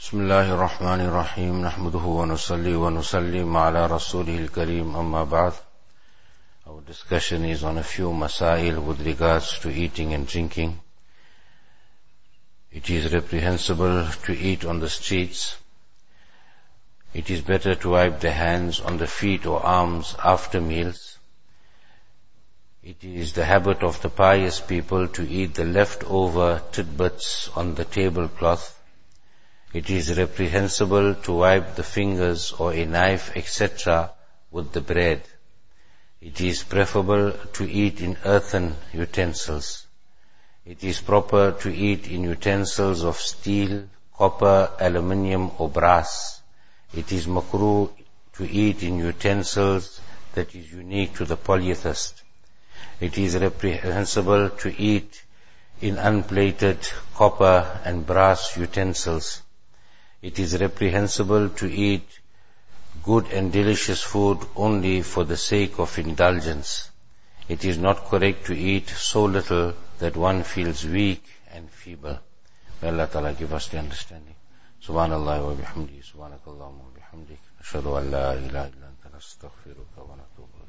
بسم الله الرحمن الرحيم نحمده ونصلي ونسلم على رسوله الكريم أما بعد. Our discussion is on a few masail with regards to eating and drinking. It is reprehensible to eat on the streets. It is better to wipe the hands on the feet or arms after meals. It is the habit of the pious people to eat the leftover tidbits on the tablecloth. It is reprehensible to wipe the fingers or a knife, etc. with the bread. It is preferable to eat in earthen utensils. It is proper to eat in utensils of steel, copper, aluminium or brass. It is makruh to eat in utensils that is unique to the polytheist. It is reprehensible to eat in unplated copper and brass utensils. It is reprehensible to eat good and delicious food only for the sake of indulgence. It is not correct to eat so little that one feels weak and feeble. May Allah Ta'ala give us the understanding. Subhanallah wa bihamdi, subhanakallahumma wa bihamdik, ashhadu an la ilaha illa anta nastaghfiruka wa natubu ilayk.